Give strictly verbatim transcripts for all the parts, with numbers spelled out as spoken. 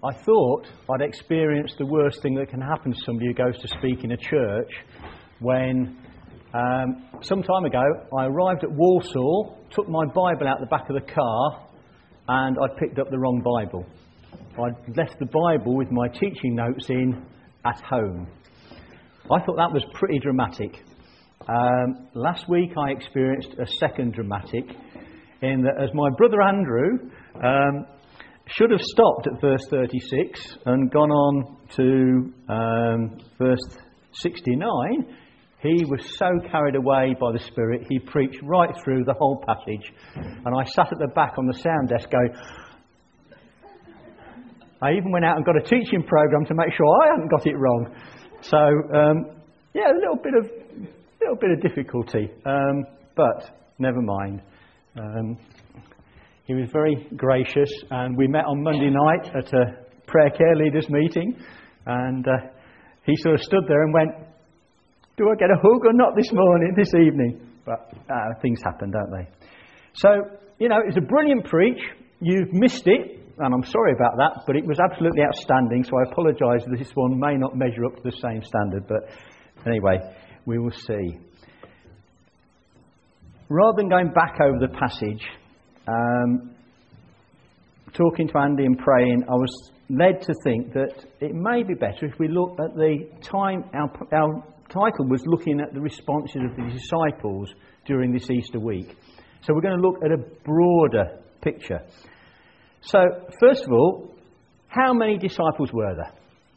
I thought I'd experienced the worst thing that can happen to somebody who goes to speak in a church when, um, some time ago, I arrived at Walsall, took my Bible out the back of the car, and I'd picked up the wrong Bible. I'd left the Bible with my teaching notes in at home. I thought that was pretty dramatic. Um, last week I experienced a second dramatic, in that as my brother Andrew um, should have stopped at verse thirty-six and gone on to um, verse sixty-nine, he was so carried away by the Spirit, he preached right through the whole passage. And I sat at the back on the sound desk going... I even went out and got a teaching programme to make sure I hadn't got it wrong. So, um, yeah, a little bit of little bit of difficulty, um, but never mind. Um, he was very gracious, and we met on Monday night at a prayer care leaders meeting, and uh, he sort of stood there and went, "Do I get a hug or not this morning, this evening?" But uh, things happen, don't they? So, you know, it's a brilliant preach. You've missed it. And I'm sorry about that, but it was absolutely outstanding, so I apologise that this one may not measure up to the same standard, but anyway, we will see. Rather than going back over the passage, um, talking to Andy and praying, I was led to think that it may be better if we look at the time, our, our title was looking at the responses of the disciples during this Easter week. So we're going to look at a broader picture. So, first of all, how many disciples were there?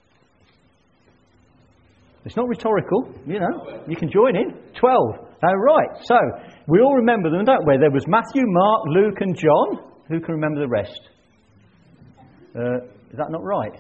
It's not rhetorical, you know, you can join in. Twelve. Oh, right. So, we all remember them, don't we? There was Matthew, Mark, Luke and John. Who can remember the rest? Uh, is that not right?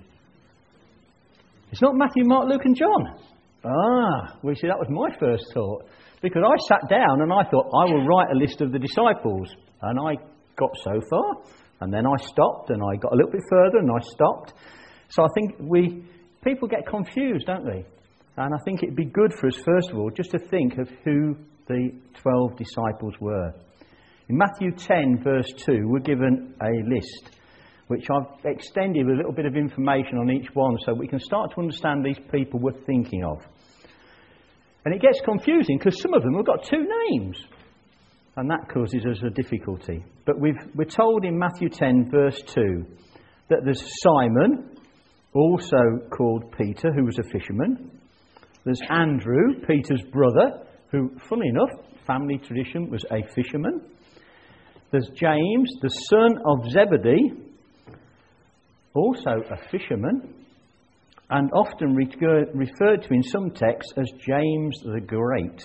It's not Matthew, Mark, Luke and John. Ah, well, you see, that was my first thought. Because I sat down and I thought, I will write a list of the disciples. And I got so far. And then I stopped, and I got a little bit further, and I stopped. So I think we people get confused, don't they? And I think it'd be good for us, first of all, just to think of who the twelve disciples were. In Matthew ten, verse two, we're given a list, which I've extended with a little bit of information on each one, so we can start to understand these people we're thinking of. And it gets confusing, because some of them have got two names. And that causes us a difficulty. But we've, we're told in Matthew ten, verse two, that there's Simon, also called Peter, who was a fisherman. There's Andrew, Peter's brother, who, funnily enough, family tradition, was a fisherman. There's James, the son of Zebedee, also a fisherman, and often re- referred to in some texts as James the Great.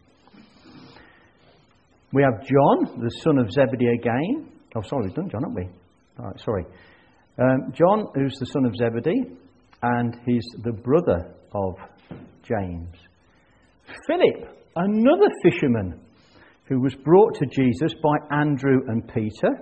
We have John, the son of Zebedee again. Oh, sorry, we've done John, haven't we? All right, sorry. Um, John, who's the son of Zebedee, and he's the brother of James. Philip, another fisherman, who was brought to Jesus by Andrew and Peter.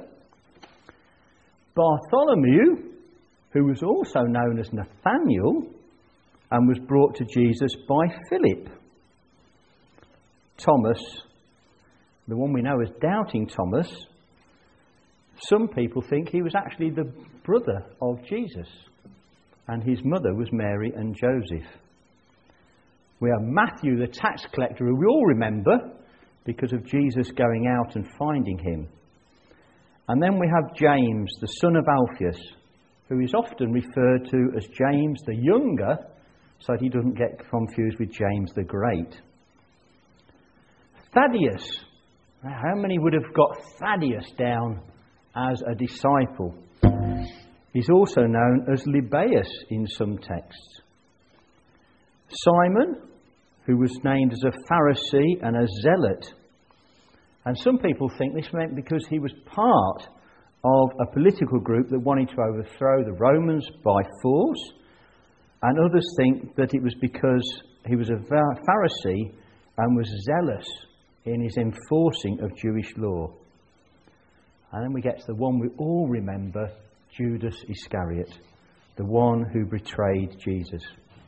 Bartholomew, who was also known as Nathaniel, and was brought to Jesus by Philip. Thomas, the one we know as Doubting Thomas, some people think he was actually the brother of Jesus, and his mother was Mary and Joseph. We have Matthew, the tax collector, who we all remember because of Jesus going out and finding him. And then we have James, the son of Alphaeus, who is often referred to as James the Younger, so that he doesn't get confused with James the Great. Thaddeus. How many would have got Thaddeus down as a disciple? He's also known as Lebbaeus in some texts. Simon, who was named as a Pharisee and a zealot. And some people think this meant because he was part of a political group that wanted to overthrow the Romans by force. And others think that it was because he was a Pharisee and was zealous in his enforcing of Jewish law. And then we get to the one we all remember, Judas Iscariot, the one who betrayed Jesus.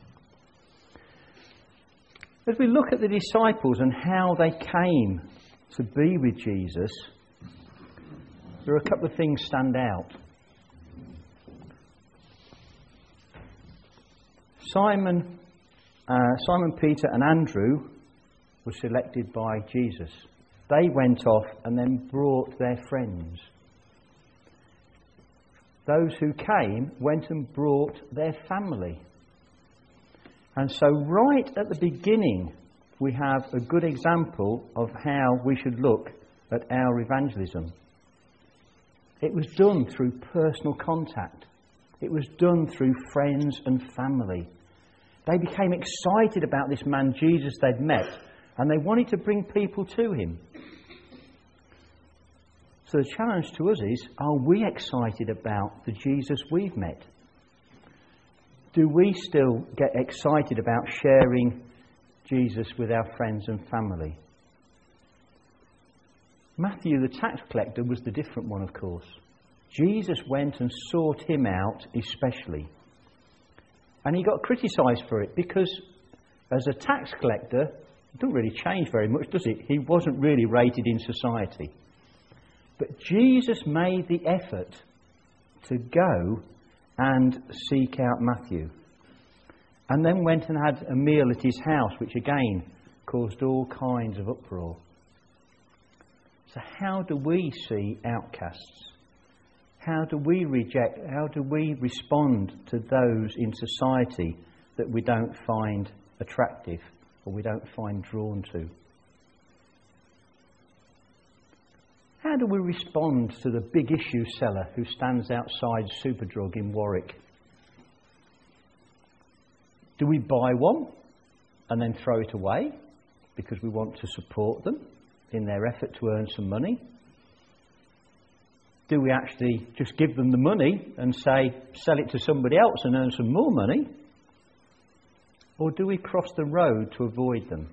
As we look at the disciples and how they came to be with Jesus, there are a couple of things stand out. Simon, uh, Simon Peter and Andrew were selected by Jesus. They went off and then brought their friends. Those who came went and brought their family. And so right at the beginning, we have a good example of how we should look at our evangelism. It was done through personal contact. It was done through friends and family. They became excited about this man Jesus they'd met, and they wanted to bring people to him. So the challenge to us is, are we excited about the Jesus we've met? Do we still get excited about sharing Jesus with our friends and family? Matthew, the tax collector, was the different one, of course. Jesus went and sought him out especially. And he got criticised for it because as a tax collector, it doesn't really change very much, does it? He wasn't really rated in society. But Jesus made the effort to go and seek out Matthew. And then went and had a meal at his house, which again caused all kinds of uproar. So how do we see outcasts? How do we reject, how do we respond to those in society that we don't find attractive or we don't find drawn to? How do we respond to the big issue seller who stands outside Superdrug in Warwick? Do we buy one and then throw it away because we want to support them in their effort to earn some money? Do we actually just give them the money and say, sell it to somebody else and earn some more money? Or do we cross the road to avoid them?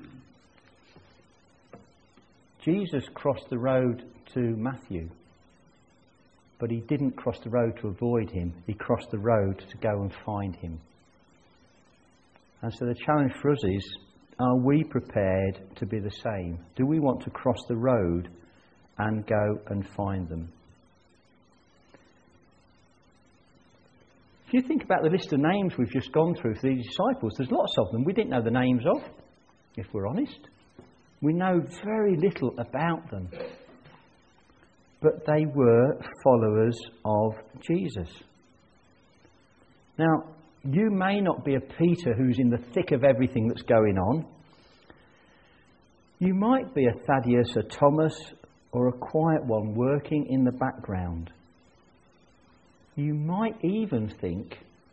Jesus crossed the road to Matthew, but he didn't cross the road to avoid him. He crossed the road to go and find him. And so the challenge for us is, are we prepared to be the same? Do we want to cross the road and go and find them? If you think about the list of names we've just gone through for these disciples, there's lots of them we didn't know the names of, if we're honest. We know very little about them. But they were followers of Jesus. Now, you may not be a Peter who's in the thick of everything that's going on. You might be a Thaddeus, a Thomas, or a quiet one working in the background. You might even think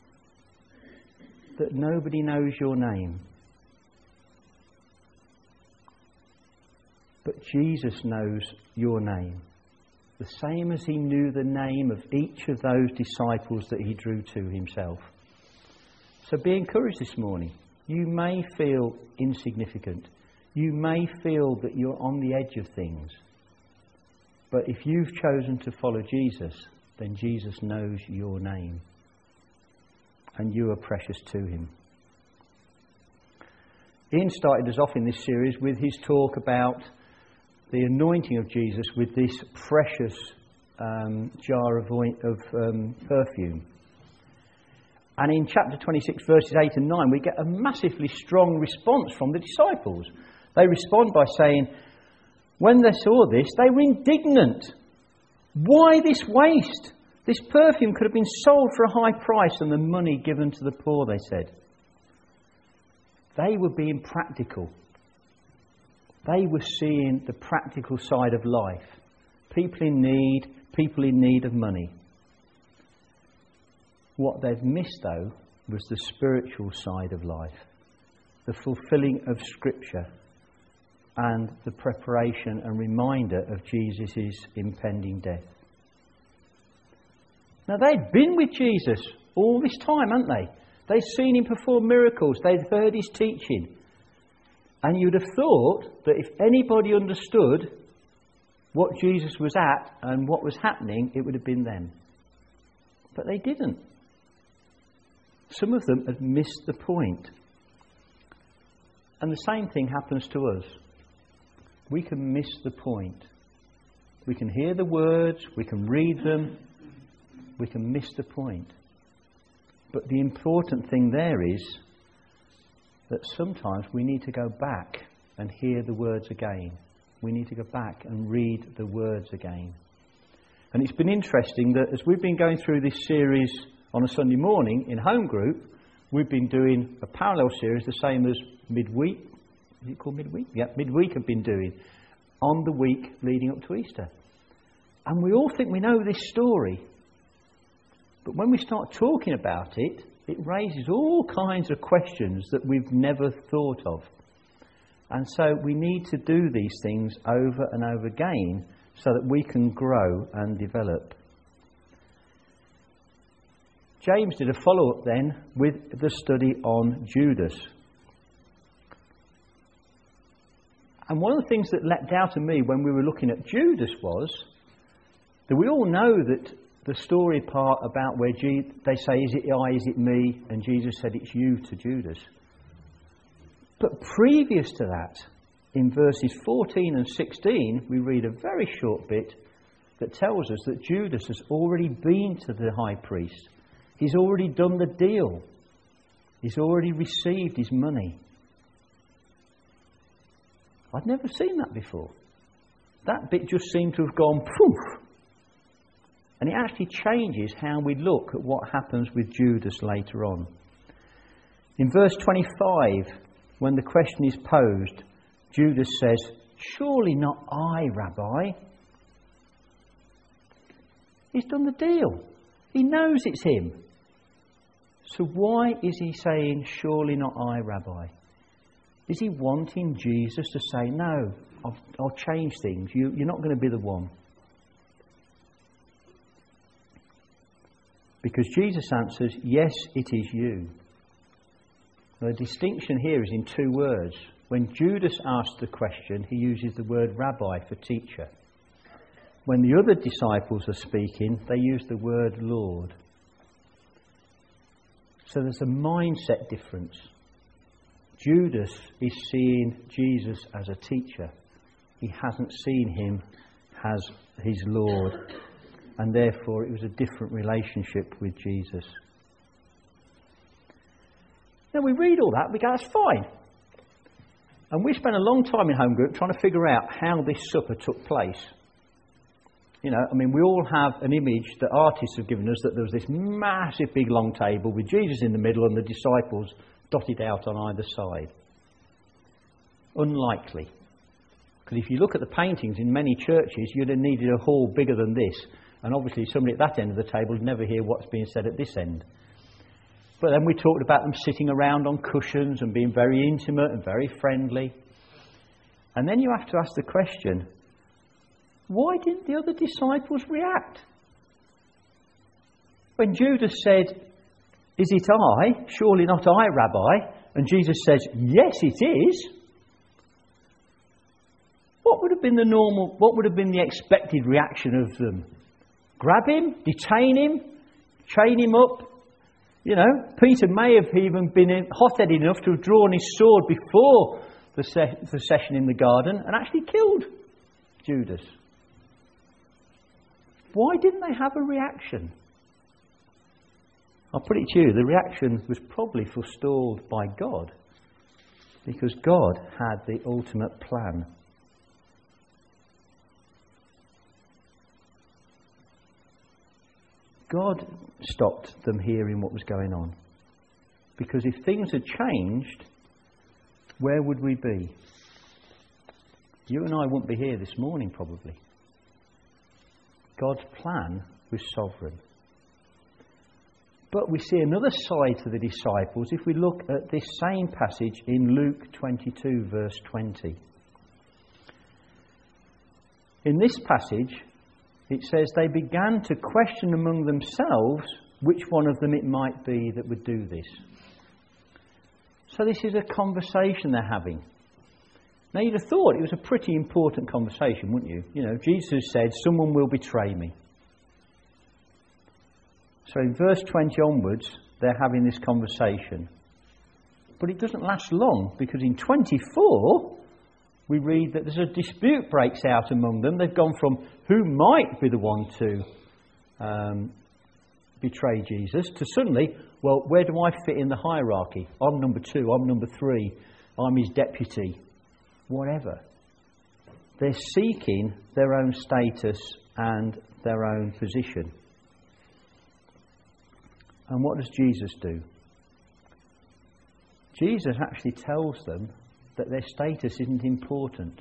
that nobody knows your name. But Jesus knows your name, the same as he knew the name of each of those disciples that he drew to himself. So be encouraged this morning. You may feel insignificant. You may feel that you're on the edge of things. But if you've chosen to follow Jesus, then Jesus knows your name. And you are precious to him. Ian started us off in this series with his talk about the anointing of Jesus with this precious um, jar of, oil, of um, perfume. And in chapter twenty-six, verses eight and nine, we get a massively strong response from the disciples. They respond by saying, when they saw this, they were indignant. Why this waste? This perfume could have been sold for a high price and the money given to the poor, they said. They were being practical. They were seeing the practical side of life. People in need, people in need of money. What they've missed, though, was the spiritual side of life, the fulfilling of Scripture, and the preparation and reminder of Jesus' impending death. Now, they'd been with Jesus all this time, hadn't they? They'd seen him perform miracles. They'd heard his teaching. And you'd have thought that if anybody understood what Jesus was at and what was happening, it would have been them. But they didn't. Some of them had missed the point. And the same thing happens to us. We can miss the point. We can hear the words, we can read them, we can miss the point. But the important thing there is that sometimes we need to go back and hear the words again. We need to go back and read the words again. And it's been interesting that as we've been going through this series on a Sunday morning in home group, we've been doing a parallel series, the same as midweek. Is it called midweek? Yeah, midweek have been doing on the week leading up to Easter. And we all think we know this story. But when we start talking about it, it raises all kinds of questions that we've never thought of. And so we need to do these things over and over again so that we can grow and develop. James did a follow-up then with the study on Judas. And one of the things that leapt out at me when we were looking at Judas was that we all know that the story part about where Je- they say, is it I, is it me? And Jesus said, it's you to Judas. But previous to that, in verses fourteen and sixteen, we read a very short bit that tells us that Judas has already been to the high priest. He's already done the deal. He's already received his money. I'd never seen that before. That bit just seemed to have gone poof. And it actually changes how we look at what happens with Judas later on. In verse twenty-five, when the question is posed, Judas says, surely not I, Rabbi. He's done the deal. He knows it's him. So why is he saying, surely not I, Rabbi? Is he wanting Jesus to say, no, I'll, I'll change things. You, you're not going to be the one. Because Jesus answers, yes, it is you. The distinction here is in two words. When Judas asks the question, he uses the word rabbi for teacher. When the other disciples are speaking, they use the word Lord. So there's a mindset difference. Judas is seeing Jesus as a teacher. He hasn't seen him as his Lord. And therefore it was a different relationship with Jesus. Now we read all that, we go, that's fine. And we spent a long time in home group trying to figure out how this supper took place. You know, I mean, we all have an image that artists have given us that there was this massive big long table with Jesus in the middle and the disciples dotted out on either side. Unlikely. Because if you look at the paintings in many churches, you'd have needed a hall bigger than this. And obviously somebody at that end of the table would never hear what's being said at this end. But then we talked about them sitting around on cushions and being very intimate and very friendly. And then you have to ask the question, why didn't the other disciples react? When Judas said, is it I? Surely not I, Rabbi. And Jesus says, yes, it is. What would have been the normal, what would have been the expected reaction of them? Grab him, detain him, chain him up. You know, Peter may have even been hot-headed enough to have drawn his sword before the, se- the session in the garden and actually killed Judas. Why didn't they have a reaction? I'll put it to you, the reaction was probably forestalled by God, because God had the ultimate plan. God stopped them hearing what was going on. Because if things had changed, where would we be? You and I wouldn't be here this morning, probably. God's plan was sovereign. But we see another side to the disciples if we look at this same passage in Luke twenty-two, verse twenty. In this passage, it says they began to question among themselves which one of them it might be that would do this. So this is a conversation they're having. Now you'd have thought it was a pretty important conversation, wouldn't you? You know, Jesus said, someone will betray me. So in verse twenty onwards, they're having this conversation. But it doesn't last long, because in twenty-four, we read that there's a dispute breaks out among them. They've gone from who might be the one to um, betray Jesus to suddenly, well, where do I fit in the hierarchy? I'm number two, I'm number three, I'm his deputy, whatever. They're seeking their own status and their own position. And what does Jesus do? Jesus actually tells them that their status isn't important.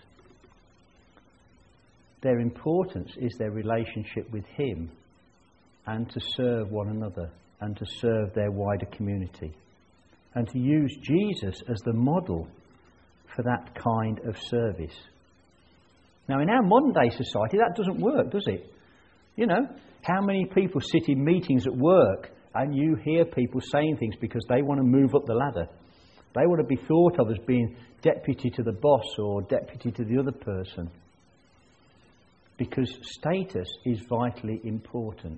Their importance is their relationship with him and to serve one another and to serve their wider community and to use Jesus as the model for that kind of service. Now, in our modern day society, that doesn't work, does it? You know, how many people sit in meetings at work and you hear people saying things because they want to move up the ladder? They want to be thought of as being deputy to the boss or deputy to the other person. Because status is vitally important.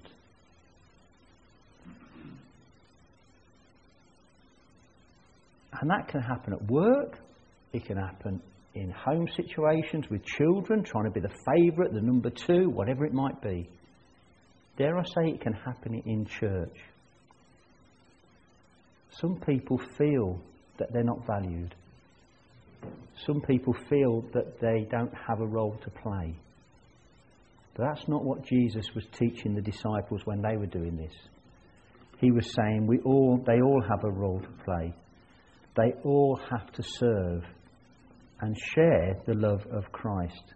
And that can happen at work. It can happen in home situations with children, trying to be the favourite, the number two, whatever it might be. Dare I say it can happen in church. Some people feel that they're not valued. Some people feel that they don't have a role to play. But that's not what Jesus was teaching the disciples when they were doing this. He was saying we all, they all have a role to play. They all have to serve and share the love of Christ.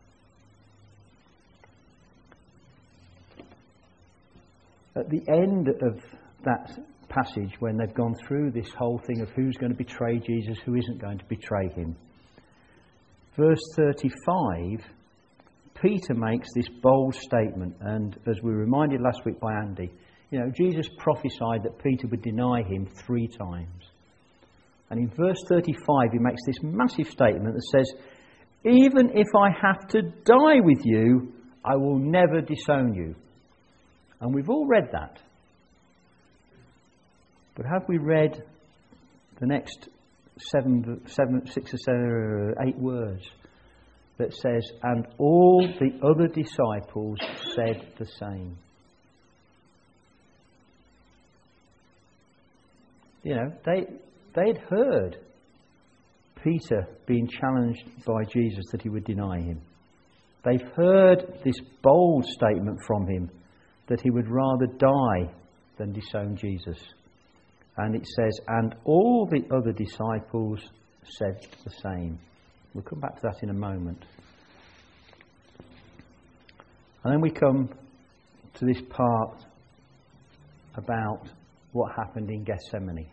At the end of that passage, when they've gone through this whole thing of who's going to betray Jesus, who isn't going to betray him, verse thirty-five, Peter makes this bold statement, and as we were reminded last week by Andy, you know, Jesus prophesied that Peter would deny him three times. And in verse thirty-five, he makes this massive statement that says, even if I have to die with you, I will never disown you. And we've all read that. But have we read the next seven, seven, six or seven, eight words that says, and all the other disciples said the same? You know, they... They'd heard Peter being challenged by Jesus that he would deny him. They've heard this bold statement from him that he would rather die than disown Jesus. And it says, and all the other disciples said the same. We'll come back to that in a moment. And then we come to this part about what happened in Gethsemane.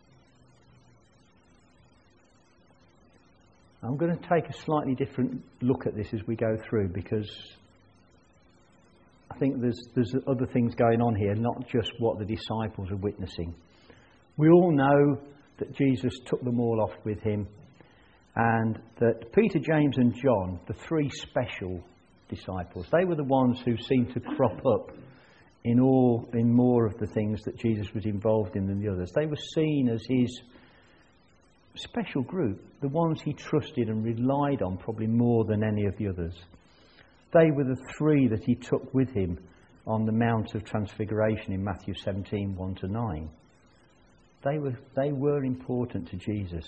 I'm going to take a slightly different look at this as we go through, because I think there's there's other things going on here, not just what the disciples are witnessing. We all know that Jesus took them all off with him, and that Peter, James and John, the three special disciples, they were the ones who seemed to crop up in all in more of the things that Jesus was involved in than the others. They were seen as his special group, the ones he trusted and relied on probably more than any of the others. They were the three that he took with him on the Mount of Transfiguration in Matthew seventeen, one to nine. They were, they were important to Jesus.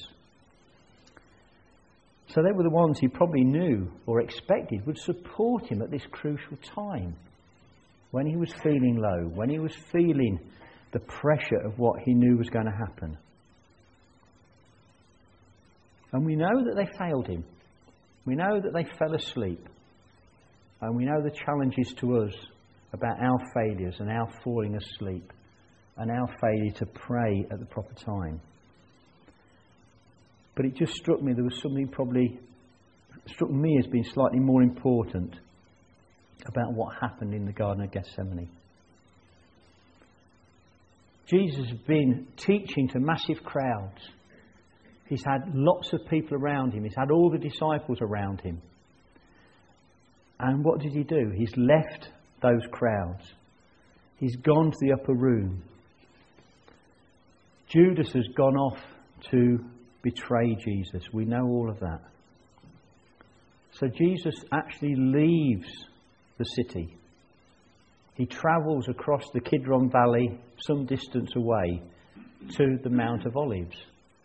So they were the ones he probably knew or expected would support him at this crucial time, when he was feeling low, when he was feeling the pressure of what he knew was going to happen. And we know that they failed him. We know that they fell asleep. And we know the challenges to us about our failures and our falling asleep and our failure to pray at the proper time. But it just struck me there was something probably struck me as being slightly more important about what happened in the Garden of Gethsemane. Jesus has been teaching to massive crowds. He's had lots of people around him. He's had all the disciples around him. And what did he do? He's left those crowds. He's gone to the upper room. Judas has gone off to betray Jesus. We know all of that. So Jesus actually leaves the city. he travels across the Kidron Valley some distance away to the Mount of Olives,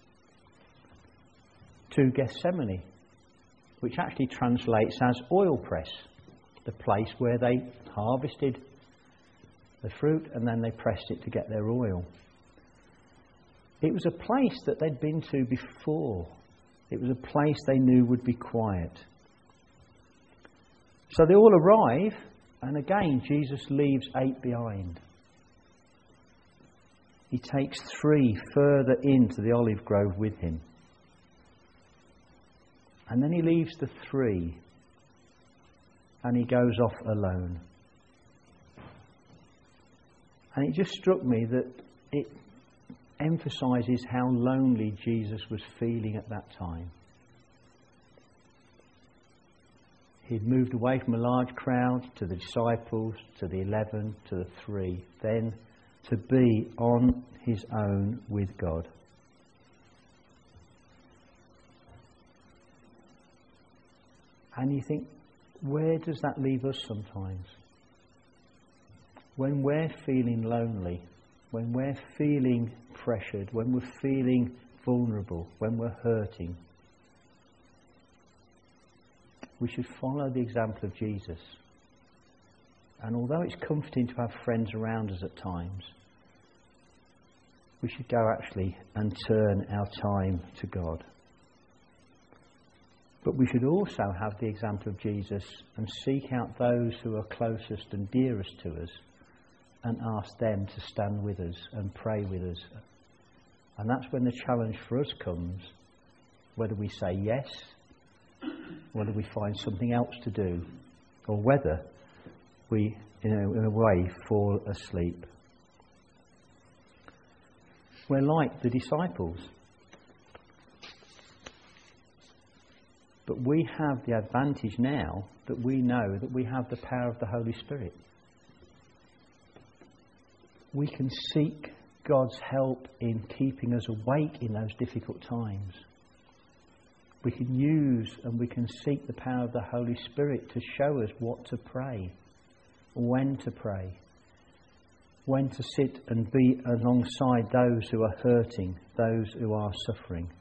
to Gethsemane, which actually translates as oil press, the place where they harvested the fruit and then they pressed it to get their oil. It was a place that they'd been to before. It was a place they knew would be quiet. So they all arrive, and again Jesus leaves eight behind. He takes three further into the olive grove with him. And then he leaves the three, and he goes off alone. And it just struck me that it emphasises how lonely Jesus was feeling at that time. He'd moved away from a large crowd to the disciples, to the eleven, to the three, then to be on his own with God. And you think, where does that leave us sometimes? When we're feeling lonely, when we're feeling pressured, when we're feeling vulnerable, when we're hurting, we should follow the example of Jesus. And although it's comforting to have friends around us at times, we should go actually and turn our time to God. But we should also have the example of Jesus and seek out those who are closest and dearest to us and ask them to stand with us and pray with us. And that's when the challenge for us comes, whether we say yes, whether we find something else to do, or whether we, you know, in a way, fall asleep. We're like the disciples. But we have the advantage now that we know that we have the power of the Holy Spirit. We can seek God's help in keeping us awake in those difficult times. We can use and we can seek the power of the Holy Spirit to show us what to pray, when to pray, when to sit and be alongside those who are hurting, those who are suffering.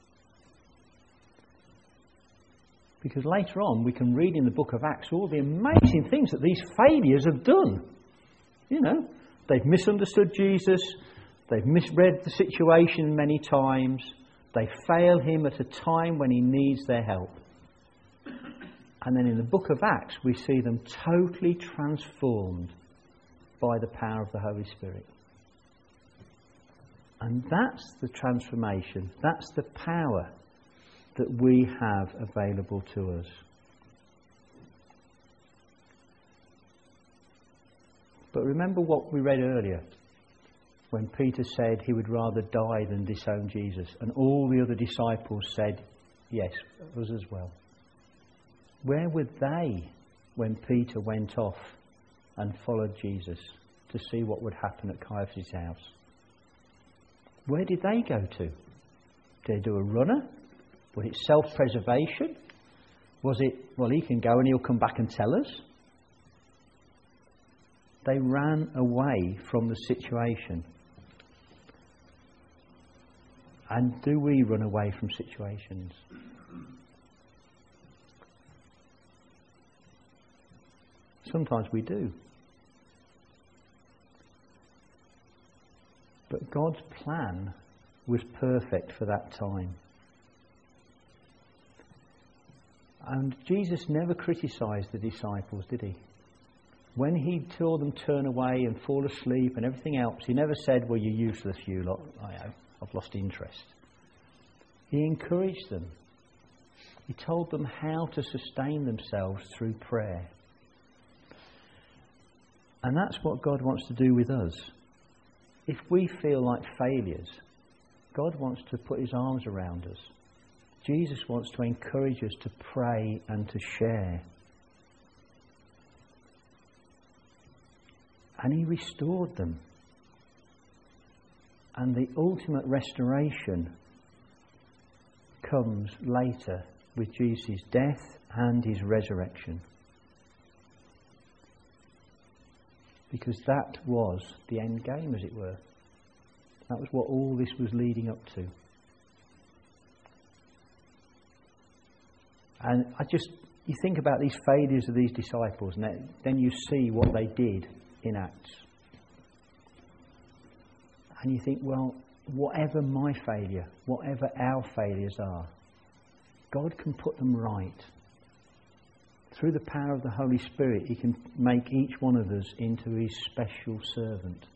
Because later on we can read in the book of Acts all the amazing things that these failures have done. You know, they've misunderstood Jesus, they've misread the situation many times, they fail him at a time when he needs their help. And then in the book of Acts we see them totally transformed by the power of the Holy Spirit. And that's the transformation, that's the power that we have available to us. But remember what we read earlier, when Peter said he would rather die than disown Jesus, and all the other disciples said, yes, us as well. Where were they when Peter went off and followed Jesus to see what would happen at Caiaphas' house? Where did they go to? Did they do a runner? Was it self-preservation? Was it, well, he can go and he'll come back and tell us? They ran away from the situation. And do we run away from situations? Sometimes we do. But God's plan was perfect for that time. And Jesus never criticised the disciples, did he? When he saw them turn away and fall asleep and everything else, he never said, well, you're useless, you lot. I know, I've lost interest. He encouraged them. He told them how to sustain themselves through prayer. And that's what God wants to do with us. If we feel like failures, God wants to put his arms around us. Jesus wants to encourage us to pray and to share. And he restored them. And the ultimate restoration comes later with Jesus' death and his resurrection. Because that was the end game, as it were. That was what all this was leading up to. And I just, you think about these failures of these disciples, and then you see what they did in Acts. And you think, well, whatever my failure, whatever our failures are, God can put them right. Through the power of the Holy Spirit, He can make each one of us into His special servant.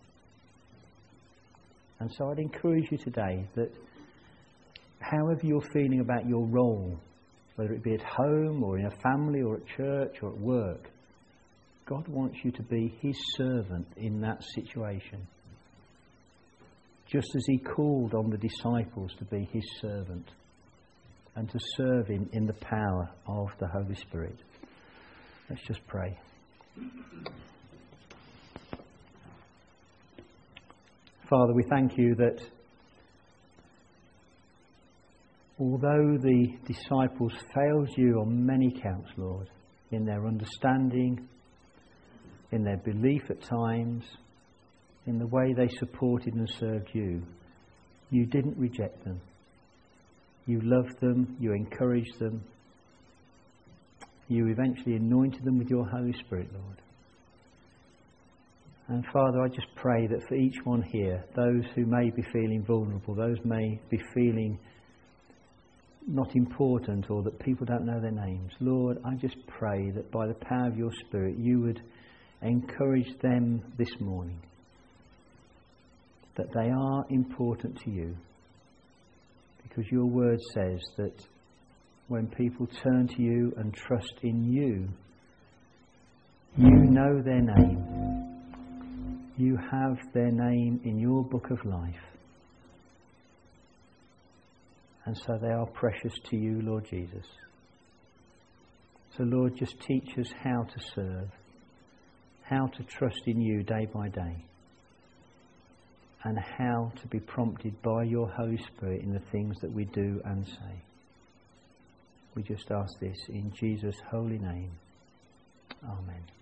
And so I'd encourage you today that however you're feeling about your role, whether it be at home or in a family or at church or at work, God wants you to be His servant in that situation. Just as He called on the disciples to be His servant and to serve Him in the power of the Holy Spirit. Let's just pray. Father, we thank You that although the disciples failed You on many counts, Lord, in their understanding, in their belief at times, in the way they supported and served You, You didn't reject them. You loved them, You encouraged them. You eventually anointed them with Your Holy Spirit, Lord. And Father, I just pray that for each one here, those who may be feeling vulnerable, those may be feeling not important or that people don't know their names, Lord, I just pray that by the power of Your Spirit, You would encourage them this morning, that they are important to You, because Your word says that when people turn to You and trust in You, You know their name. You have their name in Your book of life. And so they are precious to You, Lord Jesus. So Lord, just teach us how to serve, how to trust in You day by day, and how to be prompted by Your Holy Spirit in the things that we do and say. We just ask this in Jesus' holy name. Amen.